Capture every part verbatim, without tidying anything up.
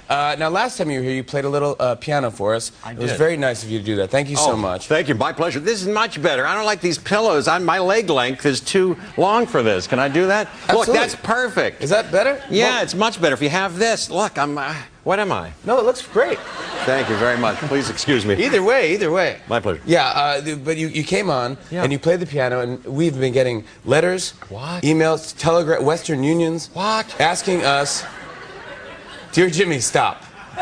Uh, now, last time you were here, you played a little uh, piano for us. I it was did. very nice of you to do that. Thank you oh, so much. Thank you. My pleasure. This is much better. I don't like these pillows. I'm, my leg length is too long for this. Can I do that? Absolutely. Look, that's perfect. Is that better? Yeah, Well, it's much better. If you have this, look, I'm. Uh, what am I? No, it looks great. Thank you very much. Please excuse me. Either way, either way. My pleasure. Yeah, uh, th- but you, you came on, Yeah. and you played the piano, and we've been getting letters, What? emails, telegram, Western Unions. What? Asking us, Dear Jimmy, stop.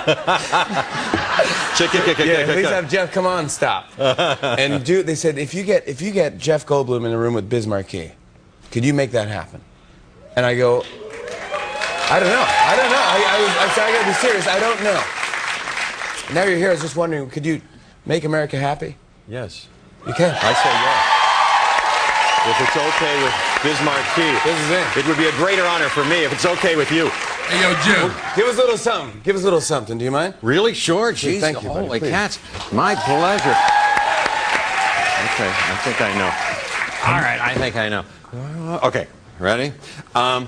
Chick, chick, chick, Yeah, chick, please chick. have Jeff come on, stop. And do, they said, if you get if you get Jeff Goldblum in a room with Biz Markie, could you make that happen? And I go, I don't know. I don't know. I, I, was, I, said, I gotta be serious. I don't know. Now you're here. I was just wondering, could you make America happy? Yes. You can. I say yes. If it's okay with Biz Markie, This is it. it would be a greater honor for me if it's okay with you. Hey, yo, Jim. Give us a little something. Give us a little something. Do you mind? Really? Sure. Jeez, thank you, buddy, holy please. cats. My pleasure. Okay, I think I know. All right, I think I know. Okay, ready? Um...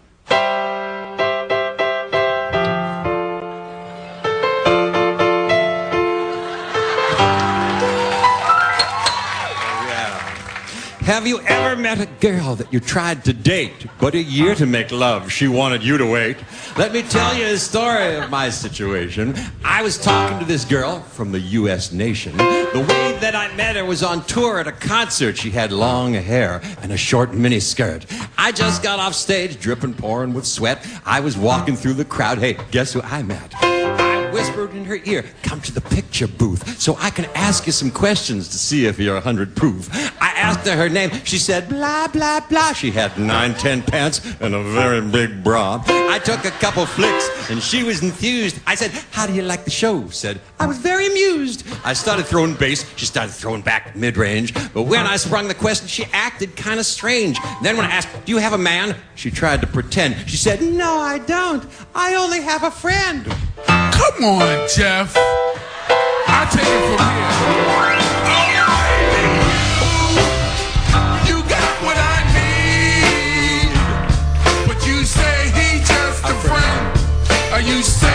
Have you ever met a girl that you tried to date, but a year to make love, she wanted you to wait? Let me tell you a story of my situation. I was talking to this girl from the U S nation. The way that I met her was on tour at a concert. She had long hair and a short miniskirt. I just got off stage, dripping, pouring with sweat. I was walking through the crowd. Hey, guess who I met? I whispered in her ear, come to the picture booth so I can ask you some questions to see if you're a hundred proof. I asked her her name. She said, blah, blah, blah. She had nine, ten pants and a very big bra. I took a couple flicks and she was enthused. I said, how do you like the show? Said, I was very amused. I started throwing bass. She started throwing back mid-range. But when I sprung the question, she acted kind of strange. Then when I asked, do you have a man? She tried to pretend. She said, no, I don't. I only have a friend. Come on, Jeff. I'll take it from here. You, you got what I need. But you say he just a friend. Or you say